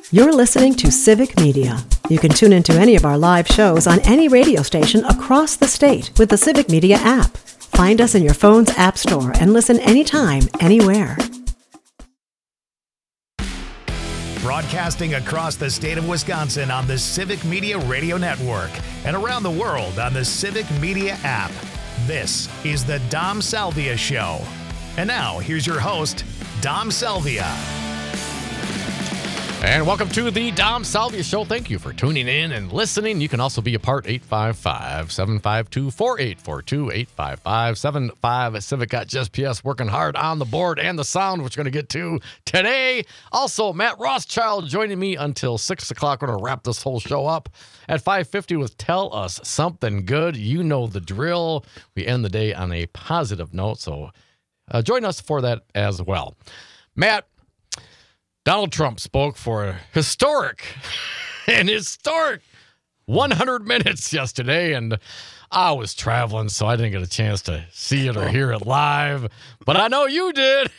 You're listening to Civic Media. You can tune into any of our live shows on any radio station across the state with the Civic Media app. Find us in your phone's app store and listen anytime, anywhere. Broadcasting across the state of Wisconsin on the Civic Media Radio Network and around the world on the Civic Media app. This is the Dom Salvia Show. And now, here's your host, Dom Salvia. And welcome to the Dom Salvia Show. Thank you for tuning in and listening. You can also be a part, 855-752-4842, 855-75 Civic. Got Just PS working hard on the board and the sound, which we're going to get to today. Also, Matt Rothschild joining me until 6 o'clock. We're going to wrap this whole show up at 5:50 with Tell Us Something Good. You know the drill. We end the day on a positive note, so join us for that as well. Matt, Donald Trump spoke for a historic 100 minutes yesterday, and I was traveling, so I didn't get a chance to see it or hear it live, but I know you did.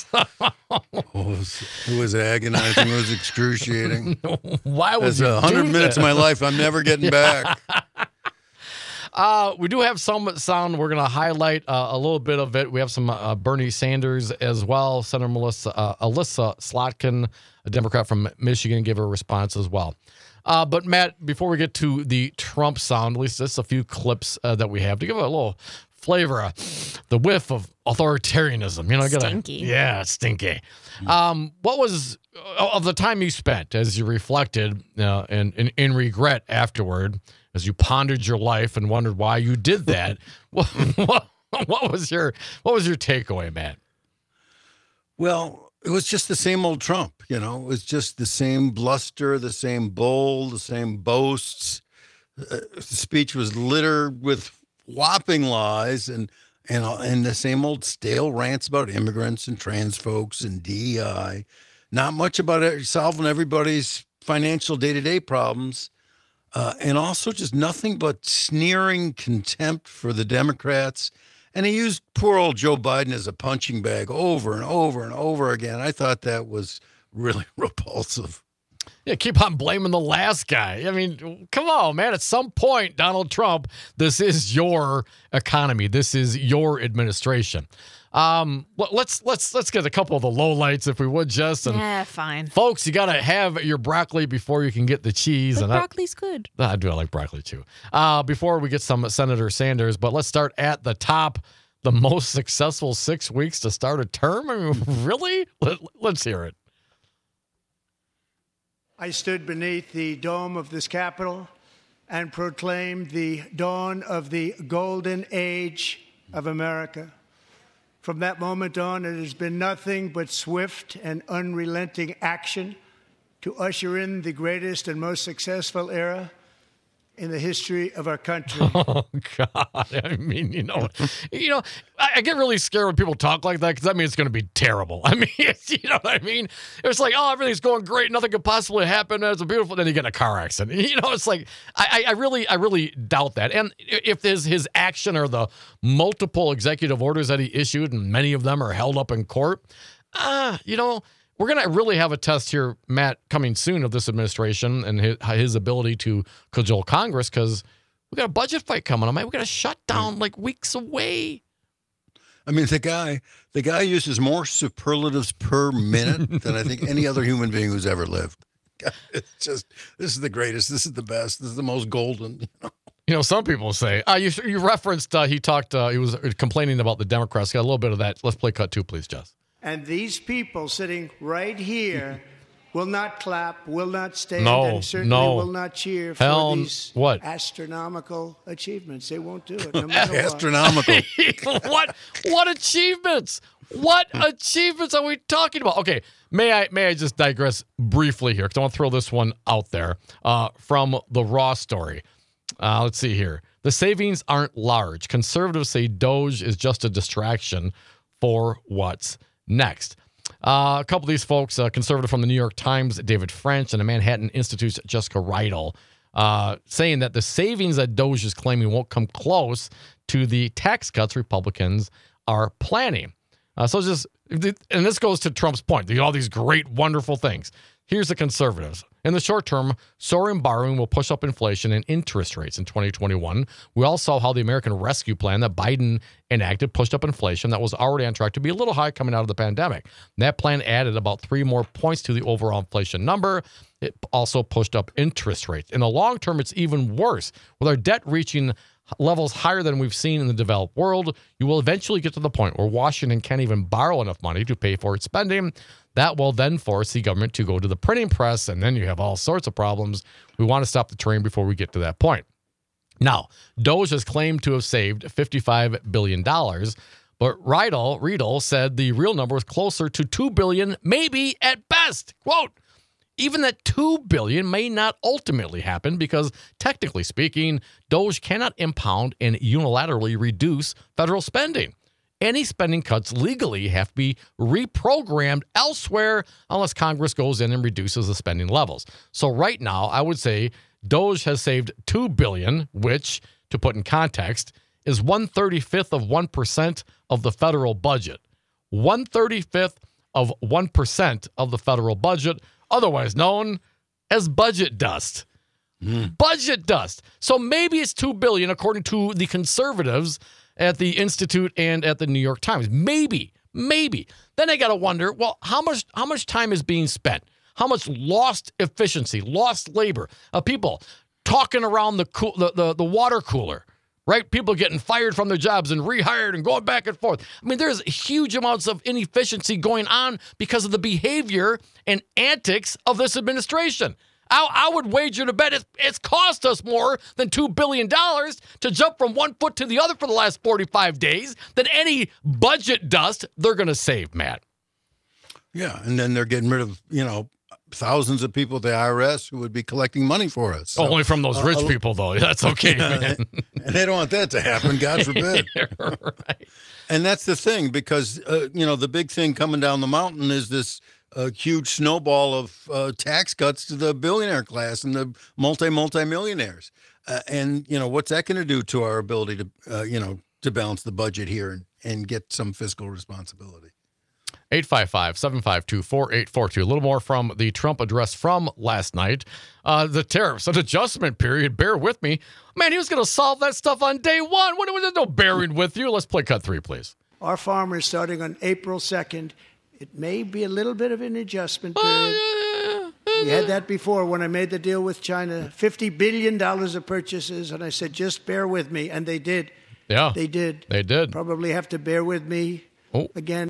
It was agonizing. It was excruciating. Why was That's 100 minutes of my life I'm never getting back. We do have some sound. We're going to highlight a little bit of it. We have some Bernie Sanders as well. Senator Alyssa Slotkin, a Democrat from Michigan, gave a response as well. But, Matt, before we get to the Trump sound, at least just a few clips that we have to give it a little flavor, the whiff of authoritarianism. You know, stinky. Yeah, stinky. What was, of the time you spent as you reflected and in regret afterward, as you pondered your life and wondered why you did that, what was your takeaway, Matt? Well, it was just the same old Trump, you know. It was just the same bluster, the same bull, the same boasts. The speech was littered with whopping lies and the same old stale rants about immigrants and trans folks and DEI. Not much about solving everybody's financial day-to-day problems. And also just nothing but sneering contempt for the Democrats. And he used poor old Joe Biden as a punching bag over and over and over again. I thought that was really repulsive. Yeah, keep on blaming the last guy. I mean, come on, man. At some point, Donald Trump, this is your economy. This is your administration. Let's get a couple of the lowlights, if we would, Jess. Yeah, fine. Folks, you got to have your broccoli before you can get the cheese. But broccoli's good. I like broccoli, too. Before we get some Senator Sanders, but let's start at the top. The most successful 6 weeks to start a term? I mean, really? Let's hear it. I stood beneath the dome of this Capitol and proclaimed the dawn of the golden age of America. From that moment on, it has been nothing but swift and unrelenting action to usher in the greatest and most successful era in the history of our country. Oh, God. I mean, I get really scared when people talk like that because that means it's going to be terrible. I mean, you know what I mean? It's like, oh, everything's going great. Nothing could possibly happen. It's a beautiful. Then you get in a car accident. You know, it's like, I really doubt that. And if there's his action or the multiple executive orders that he issued, and many of them are held up in court, we're going to really have a test here, Matt, coming soon of this administration and his ability to cajole Congress, because we got a budget fight coming on. We got a shutdown like weeks away. I mean, the guy uses more superlatives per minute than I think any other human being who's ever lived. It's just, this is the greatest. This is the best. This is the most golden. You know, some people say, you referenced, he was complaining about the Democrats. Got a little bit of that. Let's play cut 2, please, Jess. And these people sitting right here will not clap, will not stand, and certainly will not cheer for these astronomical achievements. They won't do it, no matter what. Astronomical. What achievements? What achievements are we talking about? Okay, may I just digress briefly here, because I want to throw this one out there from the Raw story. Let's see here. The savings aren't large. Conservatives say Doge is just a distraction for what's next. A couple of these folks, a conservative from the New York Times, David French, and the Manhattan Institute's Jessica Reidel, saying that the savings that Doge is claiming won't come close to the tax cuts Republicans are planning. And this goes to Trump's point. All these great, wonderful things. Here's the conservatives. In the short term, soaring borrowing will push up inflation and interest rates in 2021. We all saw how the American Rescue Plan that Biden enacted pushed up inflation that was already on track to be a little high coming out of the pandemic. That plan added about 3 more points to the overall inflation number. It also pushed up interest rates. In the long term, it's even worse. With our debt reaching levels higher than we've seen in the developed world, you will eventually get to the point where Washington can't even borrow enough money to pay for its spending. That will then force the government to go to the printing press, and then you have all sorts of problems. We want to stop the train before we get to that point. Now, Doge has claimed to have saved $55 billion, but Riedel said the real number was closer to $2 billion, maybe at best. Quote, even that $2 billion may not ultimately happen because, technically speaking, Doge cannot impound and unilaterally reduce federal spending. Any spending cuts legally have to be reprogrammed elsewhere unless Congress goes in and reduces the spending levels. So right now, I would say Doge has saved $2 billion, which, to put in context, is 1/35 of 1% of the federal budget. 1/35 of 1% of the federal budget, otherwise known as budget dust. Budget dust. So maybe it's $2 billion, according to the conservatives at the Institute and at the New York Times. Maybe. Then I got to wonder, well, how much time is being spent? How much lost efficiency, lost labor of people talking around the water cooler, right? People getting fired from their jobs and rehired and going back and forth. I mean, there's huge amounts of inefficiency going on because of the behavior and antics of this administration. I would wager to bet it's cost us more than $2 billion to jump from one foot to the other for the last 45 days than any budget dust they're going to save, Matt. Yeah, and then they're getting rid of, thousands of people at the IRS who would be collecting money for us. So, only from those rich people, though. That's okay, man. And they don't want that to happen, God forbid. Right. And that's the thing, because, the big thing coming down the mountain is this huge snowball of tax cuts to the billionaire class and the multimillionaires. And what's that going to do to our ability to balance the budget here and get some fiscal responsibility? 855-752-4842. A little more from the Trump address from last night. The tariffs, an adjustment period. Bear with me. Man, he was going to solve that stuff on day one. There's no bearing with you. Let's play cut 3, please. Our farmers, starting on April 2nd, it may be a little bit of an adjustment period. We had that before when I made the deal with China. $50 billion of purchases, and I said, just bear with me. And they did. Yeah. They did. They did. Probably have to bear with me again.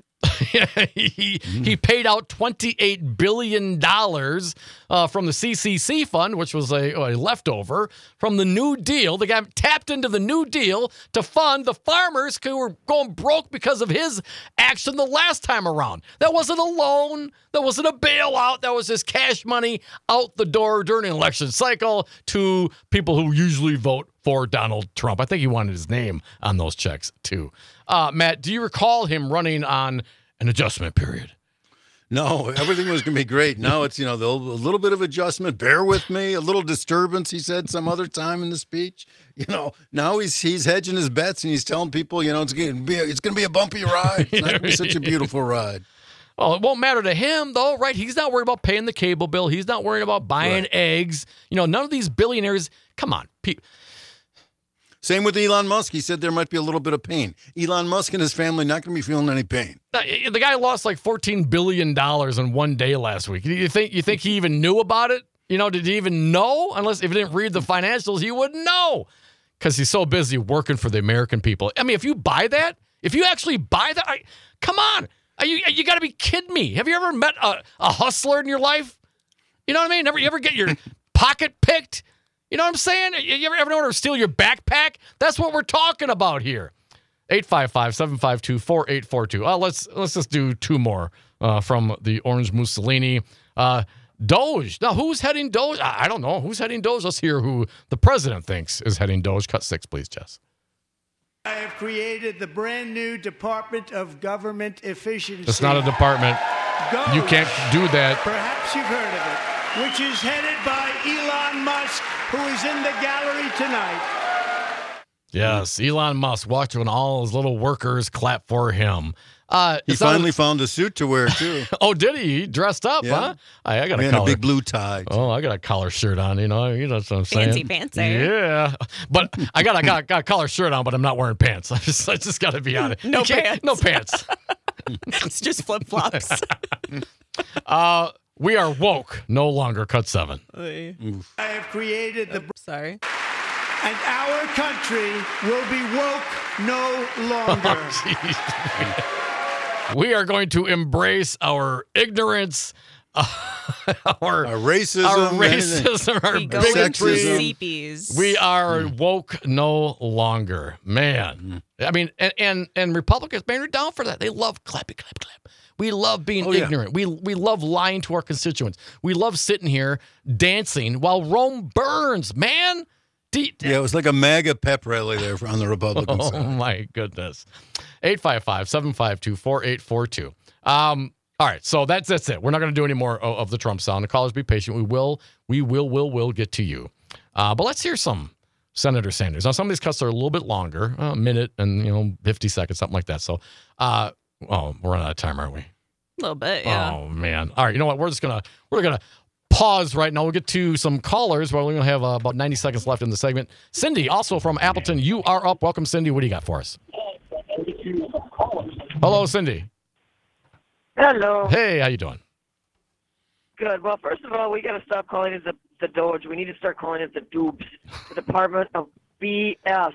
He paid out $28 billion from the CCC fund, which was a leftover from the New Deal. The guy tapped into the New Deal to fund the farmers who were going broke because of his action the last time around. That wasn't a loan. That wasn't a bailout. That was just cash money out the door during an election cycle to people who usually vote for Donald Trump. I think he wanted his name on those checks, too. Matt, do you recall him running on an adjustment period? No, everything was going to be great. Now it's, a little bit of adjustment. Bear with me. A little disturbance, he said some other time in the speech. Now he's hedging his bets and he's telling people, it's going to be a bumpy ride. It's not going to be such a beautiful ride. Well, it won't matter to him, though, right? He's not worried about paying the cable bill. He's not worried about buying eggs. None of these billionaires, come on. Same with Elon Musk. He said there might be a little bit of pain. Elon Musk and his family not going to be feeling any pain. The guy lost like $14 billion in one day last week. You think he even knew about it? Did he even know? If he didn't read the financials, he wouldn't know because he's so busy working for the American people. I mean, if you buy that, if you actually buy that, come on. You got to be kidding me. Have you ever met a hustler in your life? You know what I mean? You ever get your pocket picked? You know what I'm saying? You ever know how to steal your backpack? That's what we're talking about here. 855-752-4842. Let's just do 2 more from the Orange Mussolini. Doge. Now, who's heading Doge? I don't know. Who's heading Doge? Let's hear who the president thinks is heading Doge. Cut 6, please, Jess. I have created the brand new Department of Government Efficiency. It's not a department. Doge, you can't do that. Perhaps you've heard of it. Which is headed by Elon Musk, who is in the gallery tonight. Yes, Elon Musk watching all his little workers clap for him. He finally found a suit to wear, too. Oh, did he? He dressed up, Yeah. huh? I got And a a big blue tie. Oh, I got a collar shirt on. You know what I'm saying. Fancy. Yeah, but I got a collar shirt on, but I'm not wearing pants. I just got to be honest. No pants. No pants. It's just flip-flops. We are woke, no longer cut 7. I have created the Sorry. and our country will be woke no longer. Jeez. We are going to embrace our ignorance, our racism, our We go into bigotry. sexism. CPs. We are woke no longer, man. I mean, and Republicans, man, are down for that. They love clap. We love being ignorant. We love lying to our constituents. We love sitting here dancing while Rome burns, man. Yeah, it was like a MAGA pep rally there on the Republican Oh, side. my goodness. 855-752-4842. All right, so that's it. We're not going to do any more of the Trump sound. The callers, be patient. We will get to you. But let's hear some Senator Sanders. Now, some of these cuts are a little bit longer, a minute and 50 seconds, something like that. So, we're running out of time, aren't we? A little bit, yeah. Oh man! All right, you know what? We're gonna pause right now. We'll get to some callers. We're gonna have about 90 seconds left in the segment. Cindy, also from Appleton, you are up. Welcome, Cindy. What do you got for us? Hello, Cindy. Hello. Hey, how you doing? Good. Well, first of all, we got to stop calling it the Doge. We need to start calling it the Doobs, the Department of BS.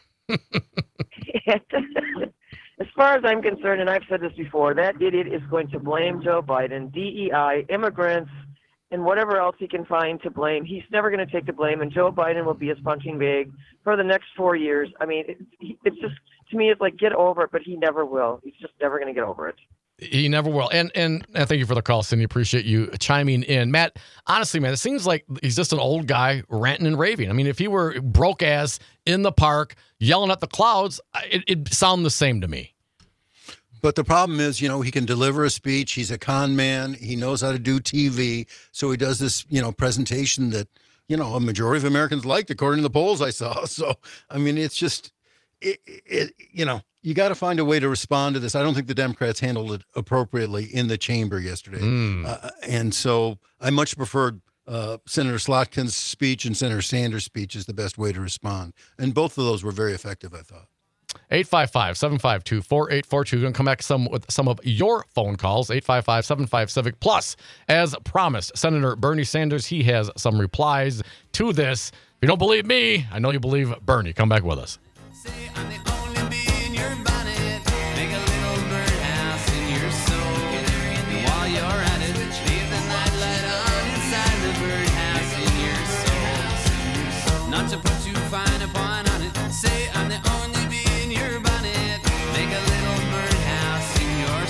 As far as I'm concerned, and I've said this before, that idiot is going to blame Joe Biden, DEI, immigrants, and whatever else he can find to blame. He's never going to take the blame, and Joe Biden will be his punching bag for the next 4 years. I mean, it's just, to me, it's like, get over it, but he never will. He's just never going to get over it. He never will. And thank you for the call, Cindy. Appreciate you chiming in. Matt, honestly, man, it seems like he's just an old guy ranting and raving. I mean, if he were broke ass in the park yelling at the clouds, it'd sound the same to me. But the problem is, he can deliver a speech. He's a con man. He knows how to do TV. So he does this, presentation that, a majority of Americans liked, according to the polls I saw. So, I mean, it's just, you got to find a way to respond to this. I don't think the Democrats handled it appropriately in the chamber yesterday. And so I much preferred Senator Slotkin's speech and Senator Sanders' speech is the best way to respond. And both of those were very effective, I thought. 855-752-4842. We're going to come back with some of your phone calls. 855-75-CIVIC. Plus, as promised, Senator Bernie Sanders, he has some replies to this. If you don't believe me, I know you believe Bernie. Come back with us. Say I'm the only bee in your bonnet. Make a little birdhouse in your soul. And while you're at it, leave the nightlight on inside the birdhouse in your soul. Not to put too fine a point on it. Say I'm the only bee in your bonnet. Make a little birdhouse in your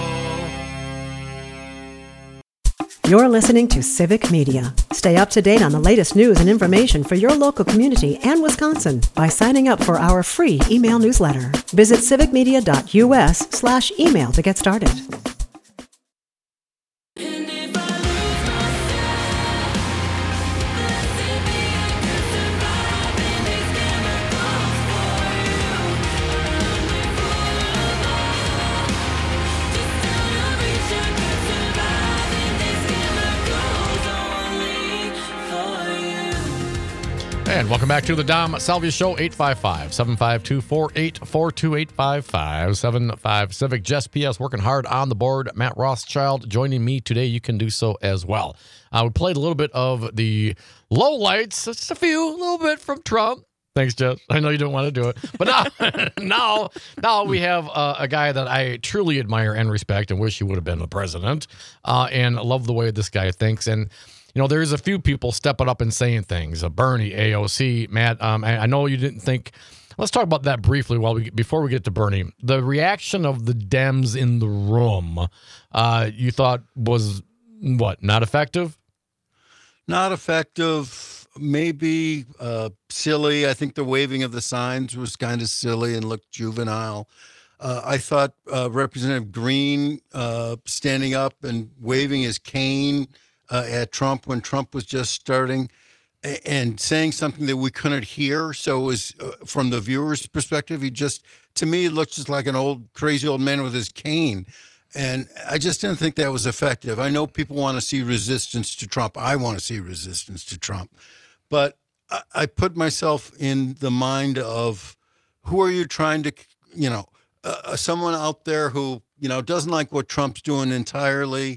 soul. You're listening to Civic Media. Stay up to date on the latest news and information for your local community and Wisconsin by signing up for our free email newsletter. Visit civicmedia.us/email to get started. And welcome back to the Dom Salvia Show, 855-752-4842, 855-75 Civic. Jess P.S. working hard on the board. Matt Rothschild joining me today. You can do so as well. We played a little bit of the low lights, just a little bit from Trump. Thanks, Jess. I know you don't want to do it. But now we have a guy that I truly admire and respect and wish he would have been the president. And I love the way this guy thinks. And there's a few people stepping up and saying things. Bernie, AOC, Matt. I know you didn't think. Let's talk about that briefly before we get to Bernie. The reaction of the Dems in the room, you thought was what? Not effective? Not effective. Maybe silly. I think the waving of the signs was kind of silly and looked juvenile. I thought Representative Green standing up and waving his cane at Trump when Trump was just starting. and saying something that we couldn't hear. So it was from the viewer's perspective, to me, it looked just like an crazy old man with his cane. And I just didn't think that was effective. I know people want to see resistance to Trump. I want to see resistance to Trump. But I put myself in the mind of who are you trying to, someone out there who, doesn't like what Trump's doing entirely.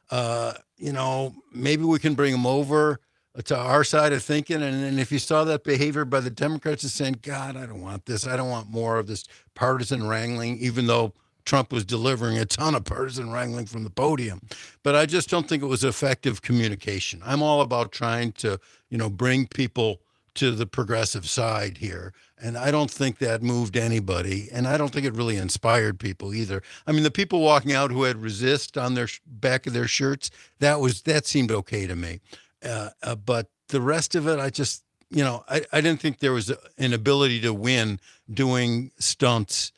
Maybe we can bring him over to our side of thinking. And then if you saw that behavior by the Democrats is saying, God, I don't want this. I don't want more of this partisan wrangling, even though Trump was delivering a ton of partisan wrangling from the podium. But I just don't think it was effective communication. I'm all about trying to, bring people to the progressive side here. And I don't think that moved anybody. And I don't think it really inspired people either. I mean, the people walking out who had resist on their back of their shirts, that seemed okay to me. But the rest of it, I just, I didn't think there was an ability to win doing stunts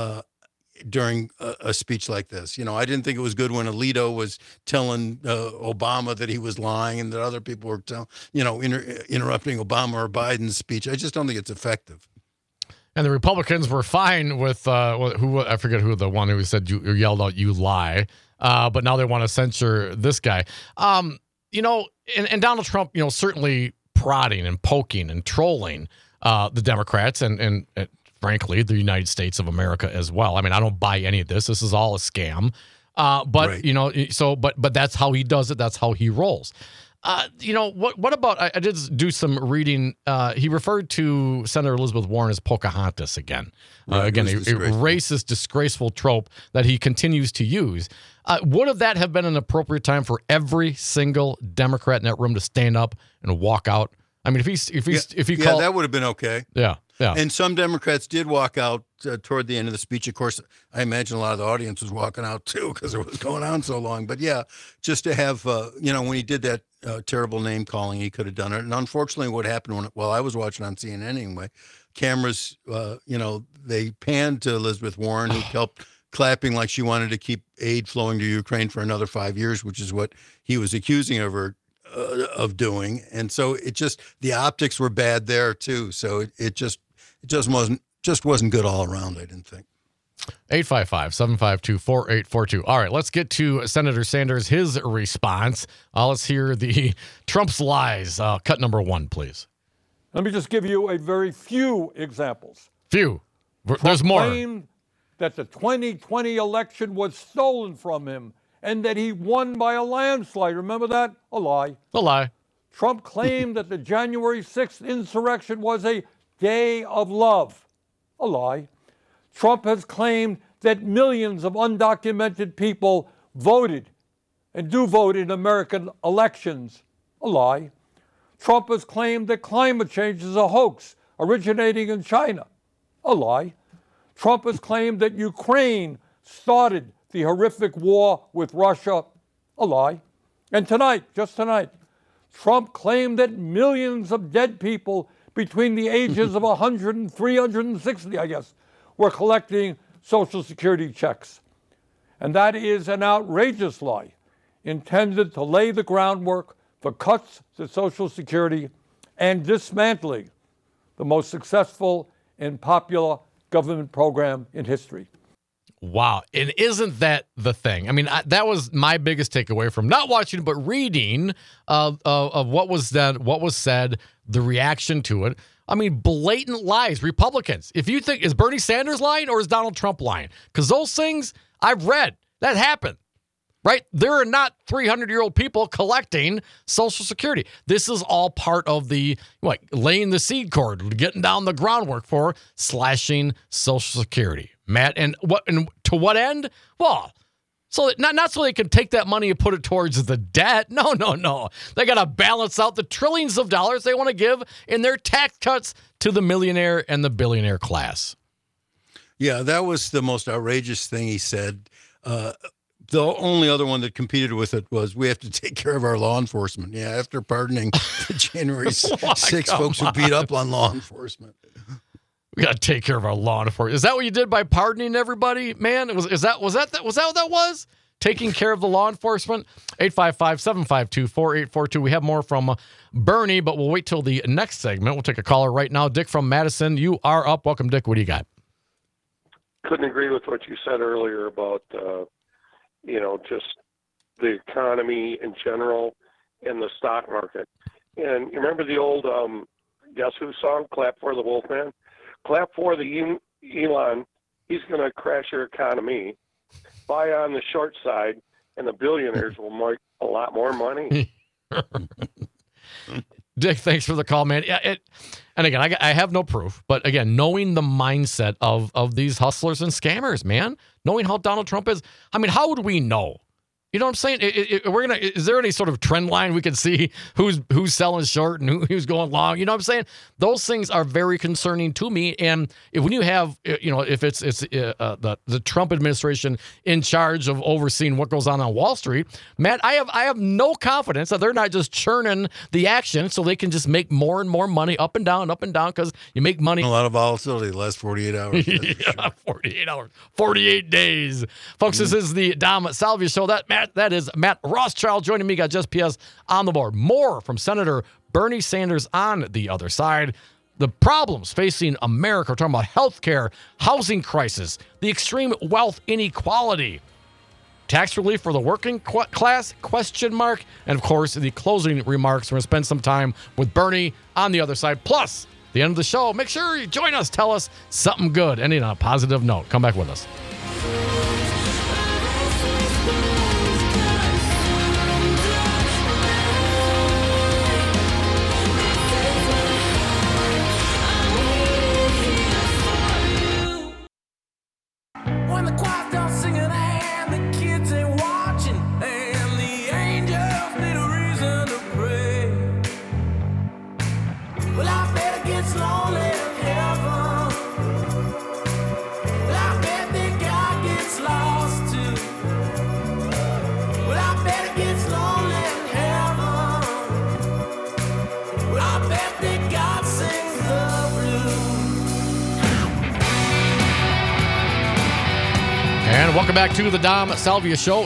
during a speech like this. I didn't think it was good when Alito was telling Obama that he was lying and that other people were interrupting Obama or Biden's speech. I just don't think it's effective. And the Republicans were fine with who, I forget who, the one who said you yelled out, "You lie." But now they want to censure this guy. And Donald Trump, certainly prodding and poking and trolling the Democrats and frankly, the United States of America as well. I mean, I don't buy any of this. This is all a scam. But, right. But that's how he does it. That's how he rolls. What about, I did do some reading. He referred to Senator Elizabeth Warren as Pocahontas again. Again, a racist, disgraceful trope that he continues to use. Would that have been an appropriate time for every single Democrat in that room to stand up and walk out? I mean, if he called, that would have been okay. Yeah. And some Democrats did walk out toward the end of the speech. Of course, I imagine a lot of the audience was walking out too because it was going on so long. But yeah, just to have, when he did that terrible name calling, he could have done it. And unfortunately, what happened while I was watching on CNN anyway, cameras, they panned to Elizabeth Warren, who kept clapping like she wanted to keep aid flowing to Ukraine for another 5 years, which is what he was accusing of her of doing. And so the optics were bad there too. So it just wasn't good all around, I didn't think. 855-752-4842. All right, let's get to Senator Sanders, his response. Let's hear the Trump's lies. Cut number 1, please. Let me just give you a very few examples. Few. There's more. Trump claimed that the 2020 election was stolen from him and that he won by a landslide. Remember that? A lie. A lie. Trump claimed that the January 6th insurrection was a day of love. A lie. Trump has claimed that millions of undocumented people voted and do vote in American elections. A lie. Trump has claimed that climate change is a hoax originating in China. A lie. Trump has claimed that Ukraine started the horrific war with Russia. A lie. And just tonight, Trump claimed that millions of dead people between the ages of 100 and 360, I guess, were collecting Social Security checks. And that is an outrageous lie intended to lay the groundwork for cuts to Social Security and dismantling the most successful and popular government program in history. Wow. And isn't that the thing? I mean, that was my biggest takeaway from not watching, but reading of what was said, the reaction to it. I mean, blatant lies. Republicans, if you think, is Bernie Sanders lying or is Donald Trump lying? Because those things I've read, that happened, right? There are not 300-year-old people collecting Social Security. This is all part of the, laying the seed cord, getting down the groundwork for slashing Social Security. Matt, and to what end? Well, so not so they can take that money and put it towards the debt. No. They got to balance out the trillions of dollars they want to give in their tax cuts to the millionaire and the billionaire class. Yeah, that was the most outrageous thing he said. The only other one that competed with it was we have to take care of our law enforcement. Yeah, after pardoning the January 6 folks who beat up on law enforcement. We got to take care of our law enforcement. Is that what you did by pardoning everybody, man? Was that what that was? taking care of the law enforcement? 855-752-4842. We have more from Bernie, but we'll wait till the next segment. We'll take a caller right now. Dick from Madison, you are up. Welcome, Dick. What do you got? Couldn't agree with what you said earlier about, just the economy in general and the stock market. And you remember the old Guess Who song, Clap for the Wolfman? Clap for the Elon. He's going to crash your economy. Buy on the short side, and the billionaires will make a lot more money. Dick, thanks for the call, man. Yeah, and again, I have no proof, but again, knowing the mindset of these hustlers and scammers, man, knowing how Donald Trump is, I mean, how would we know? You know what I'm saying? Is there any sort of trend line we can see who's selling short and who's going long? You know what I'm saying? Those things are very concerning to me. And when you have, if it's the Trump administration in charge of overseeing what goes on Wall Street, Matt, I have no confidence that they're not just churning the action so they can just make more and more money up and down because you make money. A lot of volatility the last 48 hours. Yeah, 48 hours, 48 days. Folks, This is the Dom Salvia Show. That is Matt Rothschild joining me. Got Just PS on the board. More from Senator Bernie Sanders on the other side. The problems facing America. We're talking about healthcare, housing crisis, the extreme wealth inequality, tax relief for the working class, ? And of course, the closing remarks. We're going to spend some time with Bernie on the other side. Plus, the end of the show, make sure you join us. Tell us something good. Ending on a positive note. Come back with us. When the choir's done singing and the kids ain't watching and the angels need a reason to pray, well, I bet it gets lonely in heaven. Well, I bet that God gets lost too. Well, I bet it gets lonely in heaven. Well, I bet that God sings the blues. And welcome back to the Dom Salvia Show,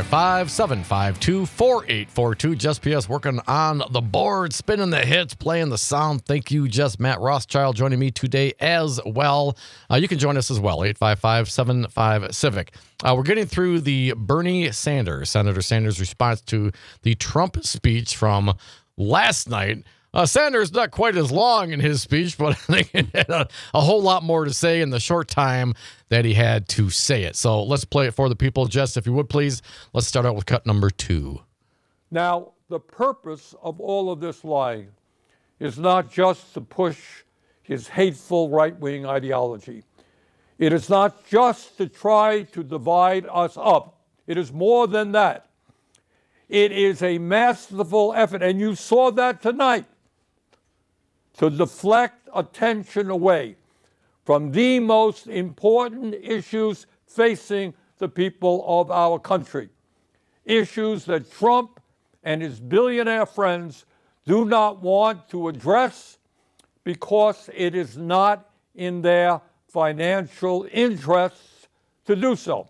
855-752-4842. Just PS working on the board, spinning the hits, playing the sound. Thank you, Just Matt Rothschild, joining me today as well. You can join us as well, 855-75-CIVIC. We're getting through the Bernie Sanders, Senator Sanders' response to the Trump speech from last night. Sanders not quite as long in his speech, but I think he had a whole lot more to say in the short time that he had to say it. So let's play it for the people. Jess, if you would, please. Let's start out with cut number 2. Now, the purpose of all of this lying is not just to push his hateful right-wing ideology. It is not just to try to divide us up. It is more than that. It is a masterful effort, and you saw that tonight, to deflect attention away from the most important issues facing the people of our country, issues that Trump and his billionaire friends do not want to address because it is not in their financial interests to do so.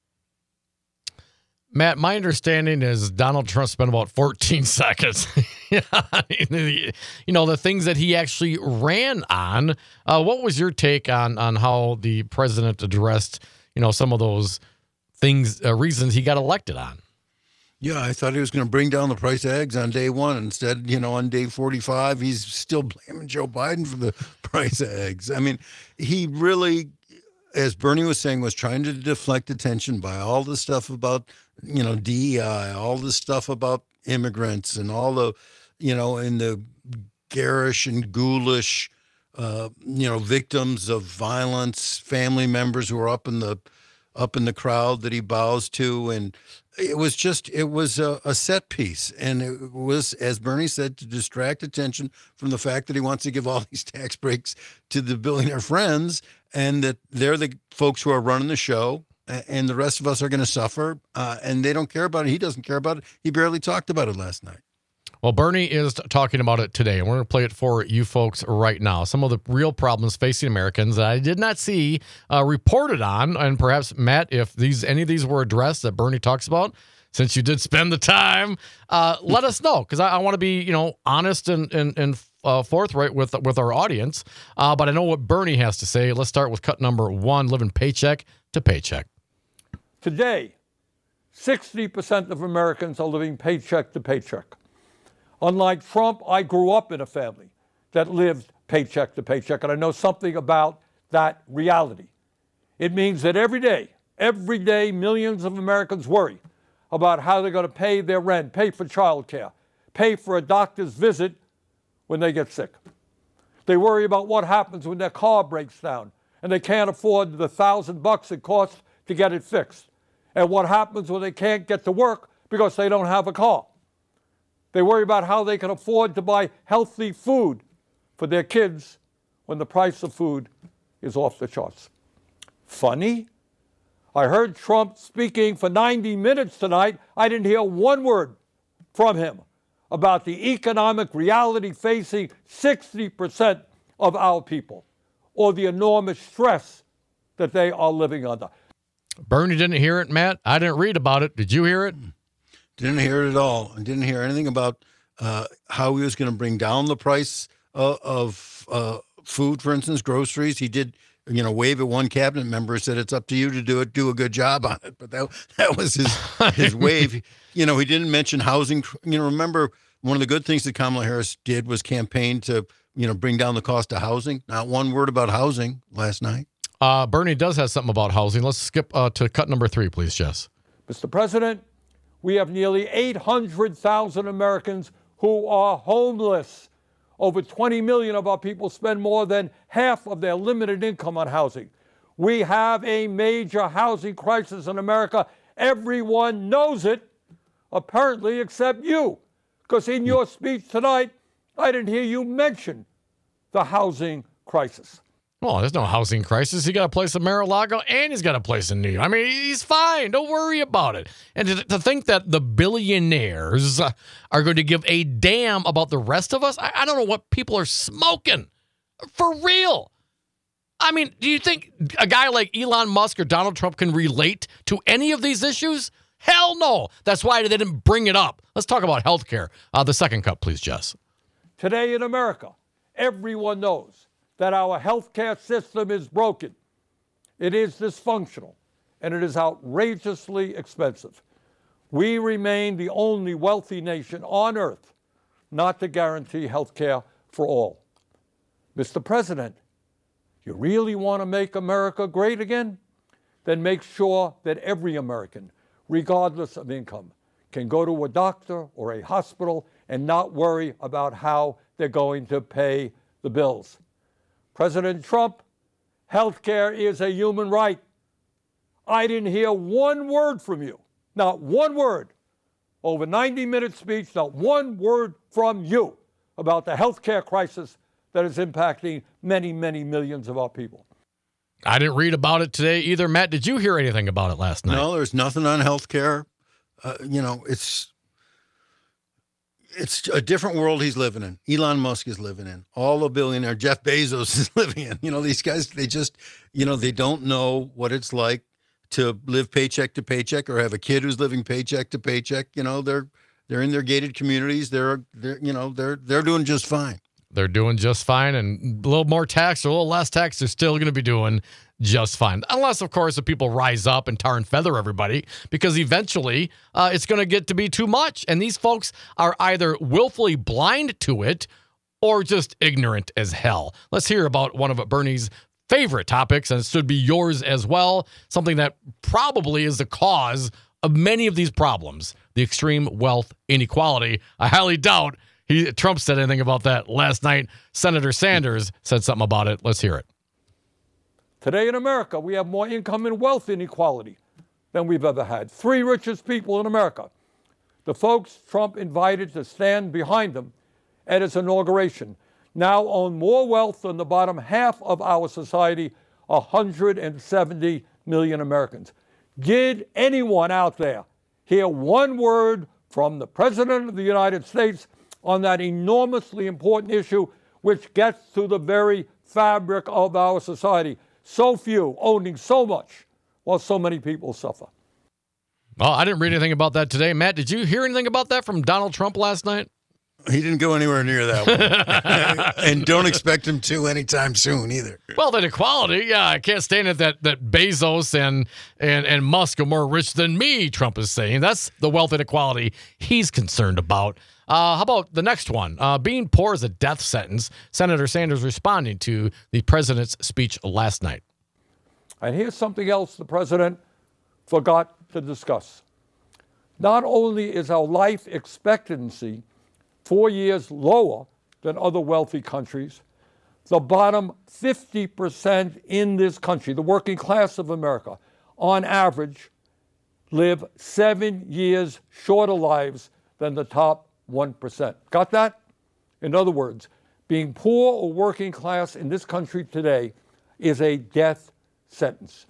Matt, my understanding is Donald Trump spent about 14 seconds. The things that he actually ran on. What was your take on how the president addressed, some of those things, reasons he got elected on? Yeah, I thought he was going to bring down the price of eggs on day 1. Instead, on day 45, he's still blaming Joe Biden for the price of eggs. I mean, he really, as Bernie was saying, was trying to deflect attention by all the stuff about, DEI, all the stuff about immigrants and all the, and the garish and ghoulish, victims of violence, family members who are up in the crowd that he bows to. And it was a set piece. And it was, as Bernie said, to distract attention from the fact that he wants to give all these tax breaks to the billionaire friends and that they're the folks who are running the show and the rest of us are going to suffer. And they don't care about it. He doesn't care about it. He barely talked about it last night. Well, Bernie is talking about it today, and we're going to play it for you folks right now. Some of the real problems facing Americans that I did not see reported on, and perhaps, Matt, if any of these were addressed that Bernie talks about, since you did spend the time, let us know, because I want to be, honest and forthright with our audience. But I know what Bernie has to say. Let's start with cut number 1, living paycheck to paycheck. Today, 60% of Americans are living paycheck to paycheck. Unlike Trump, I grew up in a family that lived paycheck to paycheck, and I know something about that reality. It means that every day, millions of Americans worry about how they're going to pay their rent, pay for childcare, pay for a doctor's visit when they get sick. They worry about what happens when their car breaks down and they can't afford the $1,000 it costs to get it fixed, and what happens when they can't get to work because they don't have a car. They worry about how they can afford to buy healthy food for their kids when the price of food is off the charts. Funny? I heard Trump speaking for 90 minutes tonight. I didn't hear one word from him about the economic reality facing 60% of our people, or the enormous stress that they are living under. Bernie didn't hear it, Matt. I didn't read about it. Did you hear it? Didn't hear it at all. I didn't hear anything about how he was going to bring down the price of food, for instance, groceries. He did, wave at one cabinet member, said it's up to you to do it, do a good job on it. But that was his wave. He didn't mention housing. Remember, one of the good things that Kamala Harris did was campaign to, bring down the cost of housing. Not one word about housing last night. Bernie does have something about housing. Let's skip to cut number 3, please, Jess. Mr. President, we have nearly 800,000 Americans who are homeless. Over 20 million of our people spend more than half of their limited income on housing. We have a major housing crisis in America. Everyone knows it, apparently, except you. Because in your speech tonight, I didn't hear you mention the housing crisis. Well, there's no housing crisis. He got a place in Mar-a-Lago and he's got a place in New York. I mean, he's fine. Don't worry about it. And to think that the billionaires are going to give a damn about the rest of us, I don't know what people are smoking. For real. I mean, do you think a guy like Elon Musk or Donald Trump can relate to any of these issues? Hell no. That's why they didn't bring it up. Let's talk about health care. The second cut, please, Jess. Today in America, everyone knows that our healthcare system is broken. It is dysfunctional, and it is outrageously expensive. We remain the only wealthy nation on earth not to guarantee healthcare for all. Mr. President, you really want to make America great again? Then make sure that every American, regardless of income, can go to a doctor or a hospital and not worry about how they're going to pay the bills. President Trump, health care is a human right. I didn't hear one word from you, not one word, over 90-minute speech, not one word from you about the health care crisis that is impacting many, many millions of our people. I didn't read about it today either. Matt, did you hear anything about it last night? No, there's nothing on health care. It's a different world he's living in. Elon Musk is living in. All the billionaire Jeff Bezos is living in. These guys, they just, they don't know what it's like to live paycheck to paycheck or have a kid who's living paycheck to paycheck. They're in their gated communities. They're doing just fine. They're doing just fine, and a little more tax or a little less tax, they're still going to be doing just fine. Unless, of course, the people rise up and tar and feather everybody, because eventually it's going to get to be too much. And these folks are either willfully blind to it or just ignorant as hell. Let's hear about one of Bernie's favorite topics, and it should be yours as well, something that probably is the cause of many of these problems, the extreme wealth inequality. I highly doubt Trump said anything about that last night. Senator Sanders said something about it. Let's hear it. Today in America, we have more income and wealth inequality than we've ever had. 3 richest people in America, the folks Trump invited to stand behind him at his inauguration, now own more wealth than the bottom half of our society, 170 million Americans. Did anyone out there hear one word from the President of the United States on that enormously important issue which gets to the very fabric of our society. So few owning so much while so many people suffer. Well, I didn't read anything about that today. Matt, did you hear anything about that from Donald Trump last night? He didn't go anywhere near that one. And don't expect him to anytime soon either. Well, that equality, yeah, I can't stand it that Bezos and Musk are more rich than me, Trump is saying. That's the wealth inequality he's concerned about. How about the next one? Being poor is a death sentence. Senator Sanders responding to the president's speech last night. And here's something else the president forgot to discuss. Not only is our life expectancy 4 years lower than other wealthy countries, the bottom 50% in this country, the working class of America, on average, live 7 years shorter lives than the top 1%. Got that? In other words, being poor or working class in this country today is a death sentence.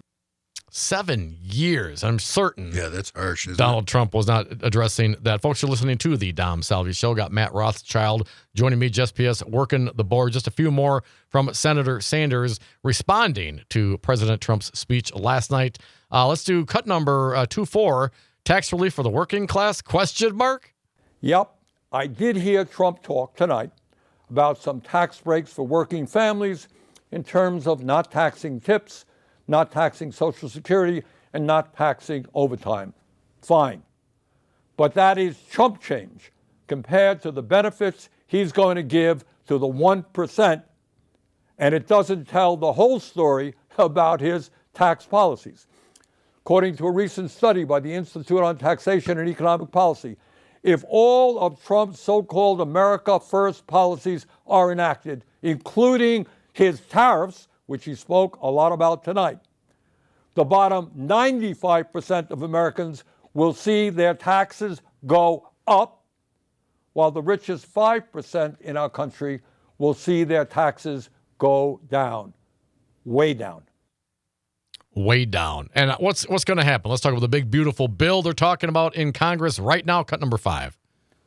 7 years. I'm certain. Yeah, that's harsh, isn't Donald Trump was not addressing that. Folks, you're listening to the Dom Salvi Show. Got Matt Rothschild joining me, Jess P.S., working the board. Just a few more from Senator Sanders responding to President Trump's speech last night. Let's do cut number 24, tax relief for the working class, question mark? Yep. I did hear Trump talk tonight about some tax breaks for working families in terms of not taxing tips, not taxing Social Security, and not taxing overtime. Fine. But that is chump change compared to the benefits he's going to give to the 1%, and it doesn't tell the whole story about his tax policies. According to a recent study by the Institute on Taxation and Economic Policy, if all of Trump's so-called America First policies are enacted, including his tariffs, which he spoke a lot about tonight, the bottom 95% of Americans will see their taxes go up, while the richest 5% in our country will see their taxes go down, way down. Way down. And what's going to happen? Let's talk about the big, beautiful bill they're talking about in Congress right now, cut number 5.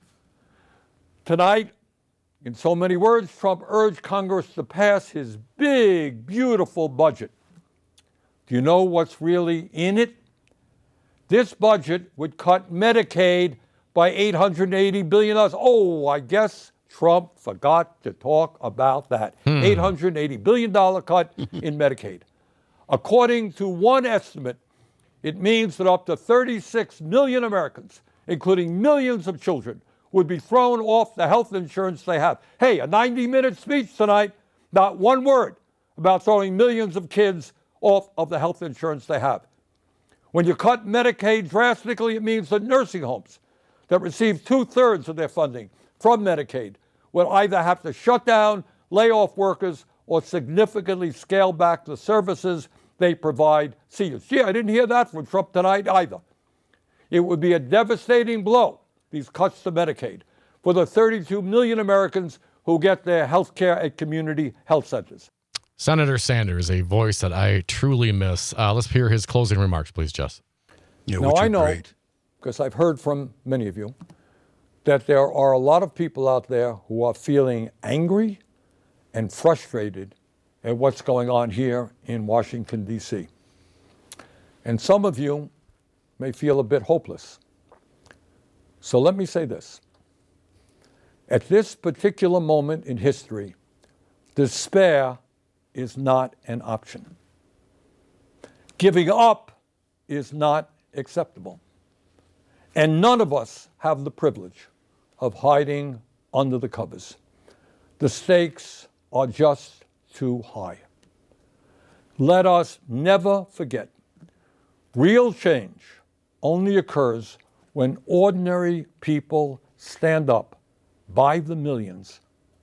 Tonight, in so many words, Trump urged Congress to pass his big, beautiful budget. Do you know what's really in it? This budget would cut Medicaid by $880 billion. Oh, I guess Trump forgot to talk about that. $880 billion cut in Medicaid. According to one estimate, it means that up to 36 million Americans, including millions of children, would be thrown off the health insurance they have. Hey, a 90-minute speech tonight, not one word about throwing millions of kids off of the health insurance they have. When you cut Medicaid drastically, it means that nursing homes that receive 2/3 of their funding from Medicaid will either have to shut down, lay off workers, or significantly scale back the services they provide seniors. Gee, I didn't hear that from Trump tonight either. It would be a devastating blow, these cuts to Medicaid, for the 32 million Americans who get their health care at community health centers. Senator Sanders, a voice that I truly miss. Let's hear his closing remarks, please, Jess. Yeah, now, I know, because I've heard from many of you, that there are a lot of people out there who are feeling angry and frustrated at what's going on here in Washington, D.C. And some of you may feel a bit hopeless. So let me say this. At this particular moment in history, despair is not an option. Giving up is not acceptable. And none of us have the privilege of hiding under the covers. The stakes are just too high. Let us never forget, real change only occurs when ordinary people stand up by the millions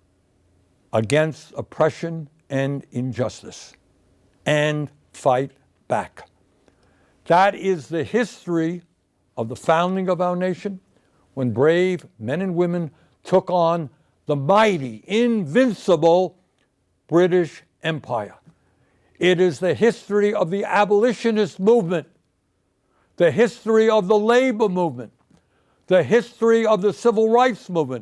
against oppression and injustice and fight back. That is the history of the founding of our nation, when brave men and women took on the mighty, invincible British Empire. It is the history of the abolitionist movement, the history of the labor movement, the history of the civil rights movement,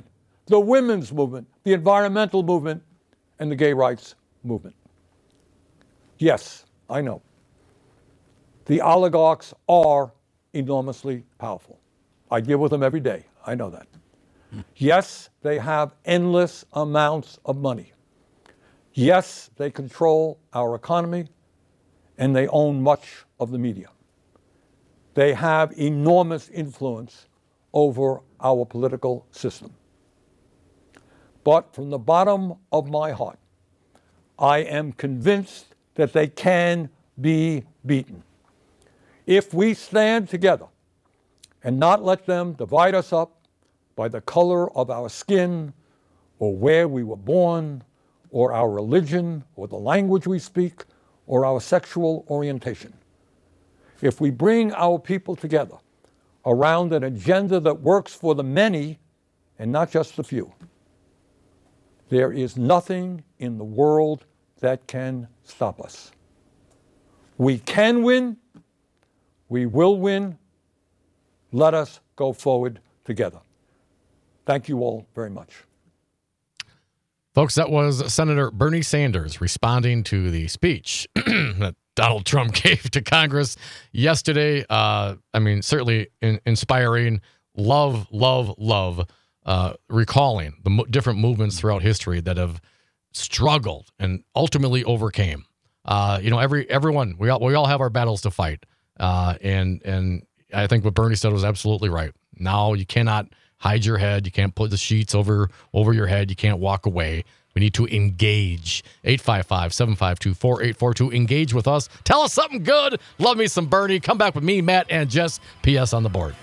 the women's movement, the environmental movement, and the gay rights movement. Yes, I know. The oligarchs are enormously powerful. I deal with them every day. I know that. Yes, they have endless amounts of money. Yes, they control our economy, and they own much of the media. They have enormous influence over our political system. But from the bottom of my heart, I am convinced that they can be beaten. If we stand together and not let them divide us up by the color of our skin or where we were born or our religion or the language we speak or our sexual orientation. If we bring our people together around an agenda that works for the many and not just the few, there is nothing in the world that can stop us. We can win. We will win. Let us go forward together. Thank you all very much. Folks, that was Senator Bernie Sanders responding to the speech that Donald Trump gave to Congress yesterday. Certainly inspiring. Love, recalling the different movements throughout history that have struggled and ultimately overcame. Everyone, we all have our battles to fight. And I think what Bernie said was absolutely right. Now you cannot hide your head. You can't put the sheets over your head. You can't walk away. We need to engage. 855-752-4842. Engage with us. Tell us something good. Love me some Bernie. Come back with me, Matt, and Jess. PS on the board.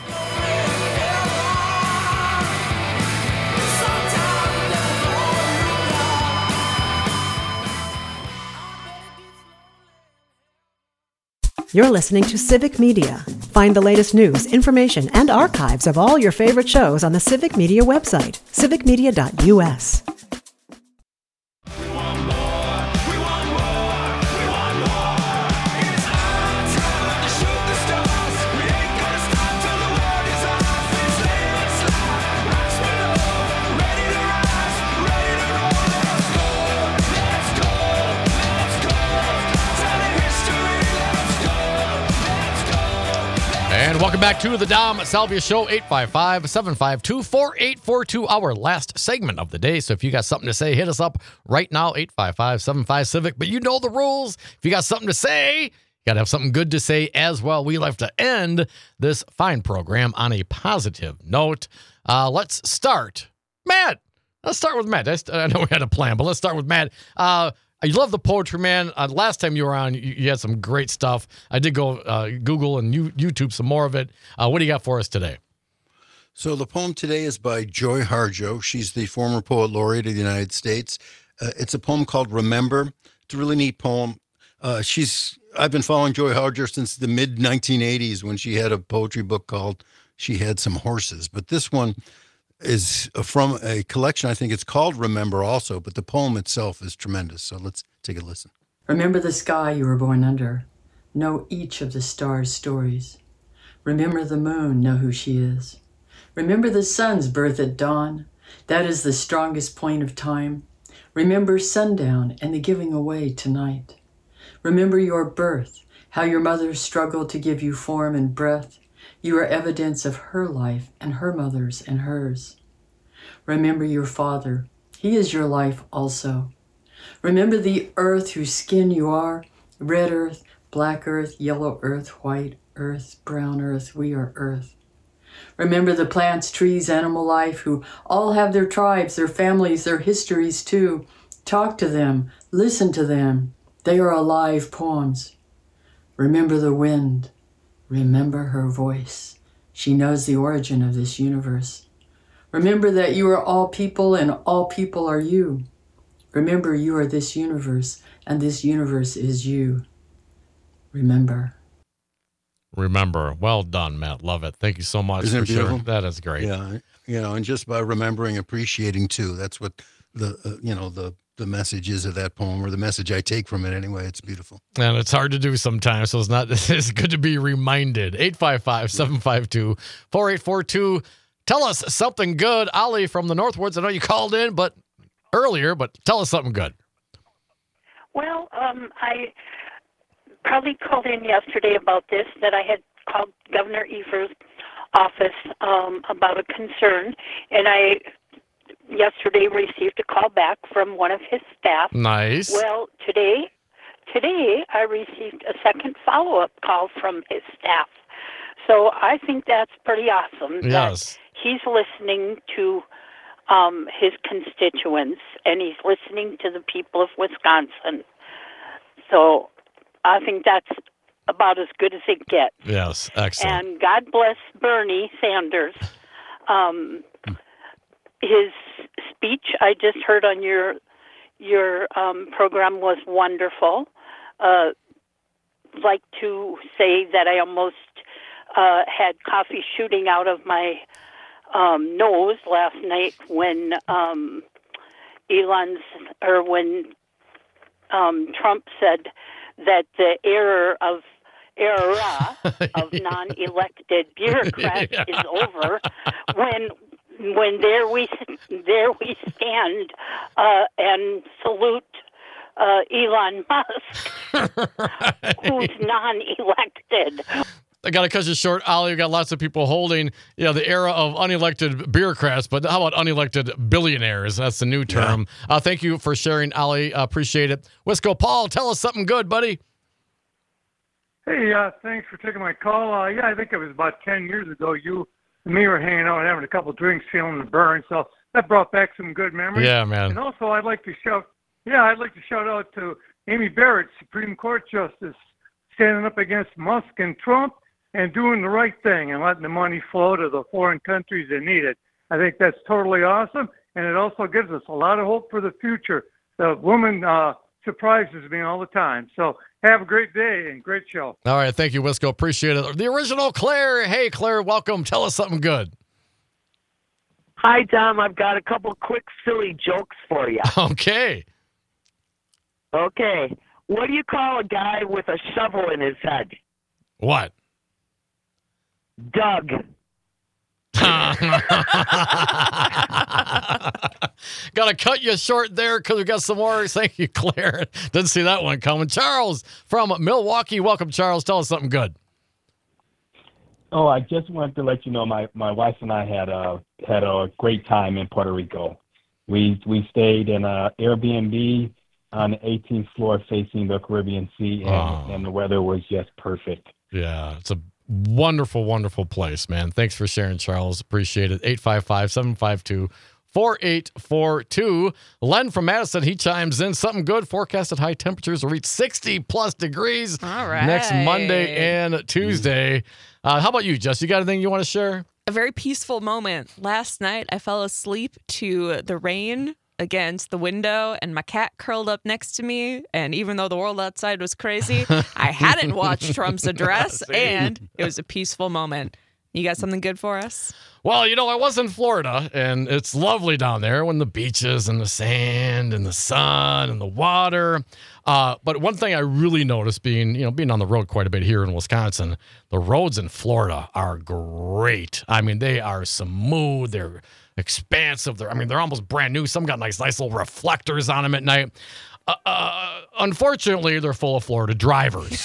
You're listening to Civic Media. Find the latest news, information, and archives of all your favorite shows on the Civic Media website, civicmedia.us. And welcome back to the Dom Salvia Show, 855-752-4842, our last segment of the day. So if you got something to say, hit us up right now, 855-75-CIVIC. But you know the rules. If you got something to say, you got to have something good to say as well. We like to end this fine program on a positive note. Let's start. Matt. Let's start with Matt. I know we had a plan, but let's start with Matt. You love the poetry, man. Last time you were on, you had some great stuff. I did go Google and YouTube some more of it. What do you got for us today? So the poem today is by Joy Harjo. She's the former poet laureate of the United States. It's a poem called Remember. It's a really neat poem. I've been following Joy Harjo since the mid-1980s when she had a poetry book called She Had Some Horses. But this one is from a collection. I think it's called Remember also, but the poem itself is tremendous. So let's take a listen. Remember the sky you were born under. Know each of the stars' stories. Remember the moon, know who she is. Remember the sun's birth at dawn. That is the strongest point of time. Remember sundown and the giving away tonight. Remember your birth, how your mother struggled to give you form and breath. You are evidence of her life and her mother's and hers. Remember your father. He is your life also. Remember the earth whose skin you are. Red earth, black earth, yellow earth, white earth, brown earth. We are earth. Remember the plants, trees, animal life who all have their tribes, their families, their histories too. Talk to them. Listen to them. They are alive poems. Remember the wind. Remember her voice. She knows the origin of this universe. Remember that you are all people and all people are you. Remember you are this universe and this universe is you. Remember. Remember. Well done, Matt. Love it. Thank you so much. Isn't it beautiful? Sure. That is great. Yeah, and just by remembering, appreciating too. That's what the message is of that poem, or the message I take from it anyway. It's beautiful. And it's hard to do sometimes, so it's good to be reminded. 855-752-4842. Tell us something good. Ali from the Northwoods, I know you called in earlier, but tell us something good. Well, I probably called in yesterday about this, that I had called Governor Evers' office about a concern, and I yesterday received a call back from one of his staff. Nice. Well, today I received a second follow-up call from his staff. So I think that's pretty awesome. Yes. That he's listening to his constituents, and he's listening to the people of Wisconsin. So I think that's about as good as it gets. Yes, excellent. And God bless Bernie Sanders. His speech I just heard on your program was wonderful. Like to say that I almost had coffee shooting out of my nose last night when Trump said that the era of non-elected bureaucrats is over. When there we stand and salute Elon Musk, who's non-elected. I got to cut you short, Ali. We've got lots of people holding, the era of unelected bureaucrats, but how about unelected billionaires? That's the new term. Yeah. Thank you for sharing, Ali. Appreciate it. Wisco Paul, tell us something good, buddy. Hey, thanks for taking my call. I think it was about 10 years ago. You and me were hanging out and having a couple of drinks, feeling the burn. So that brought back some good memories. Yeah, man. And also, I'd like to shout out to Amy Barrett, Supreme Court Justice, standing up against Musk and Trump and doing the right thing and letting the money flow to the foreign countries that need it. I think that's totally awesome, and it also gives us a lot of hope for the future. The woman surprises me all the time. So have a great day and great show. All right, thank you, Wisco. Appreciate it. The original Claire. Hey, Claire, welcome. Tell us something good. Hi, Tom. I've got a couple quick silly jokes for you. Okay. Okay. What do you call a guy with a shovel in his head? What? Doug. Got to cut you short there because we got some more. Thank you, Claire. Didn't see that one coming. Charles from Milwaukee. Welcome, Charles. Tell us something good. Oh, I just wanted to let you know my wife and I had a great time in Puerto Rico. We stayed in a Airbnb on the 18th floor facing the Caribbean Sea, and the weather was just perfect. Yeah, it's a wonderful, wonderful place, man. Thanks for sharing, Charles. Appreciate it. 855-752-4842. Len from Madison, he chimes in. Something good. Forecasted high temperatures will reach 60-plus degrees next Monday and Tuesday. How about you, Jess? You got anything you want to share? A very peaceful moment. Last night, I fell asleep to the rain against the window, and my cat curled up next to me. And even though the world outside was crazy, I hadn't watched Trump's address, and it was a peaceful moment. You got something good for us? Well, I was in Florida, and it's lovely down there when the beaches and the sand and the sun and the water. But one thing I really noticed being on the road quite a bit here in Wisconsin, the roads in Florida are great. I mean, they are smooth. They're expansive. They're almost brand new. Some got nice little reflectors on them at night. Unfortunately, they're full of Florida drivers.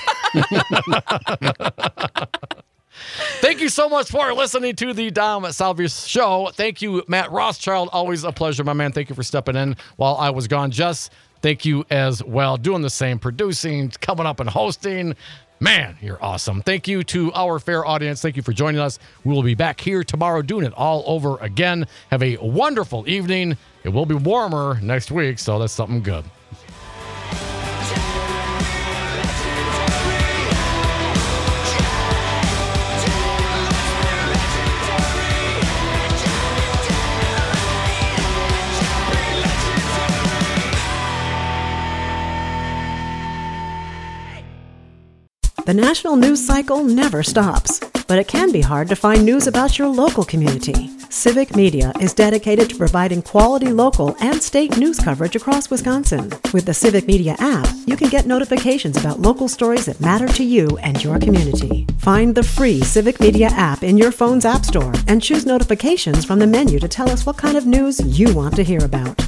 Thank you so much for listening to the Dom Salvia Show. Thank you, Matt Rothschild. Always a pleasure, my man. Thank you for stepping in while I was gone. Jess, thank you as well. Doing the same, producing, coming up and hosting. Man, you're awesome. Thank you to our fair audience. Thank you for joining us. We will be back here tomorrow doing it all over again. Have a wonderful evening. It will be warmer next week, so that's something good. The national news cycle never stops, but it can be hard to find news about your local community. Civic Media is dedicated to providing quality local and state news coverage across Wisconsin. With the Civic Media app, you can get notifications about local stories that matter to you and your community. Find the free Civic Media app in your phone's app store and choose notifications from the menu to tell us what kind of news you want to hear about.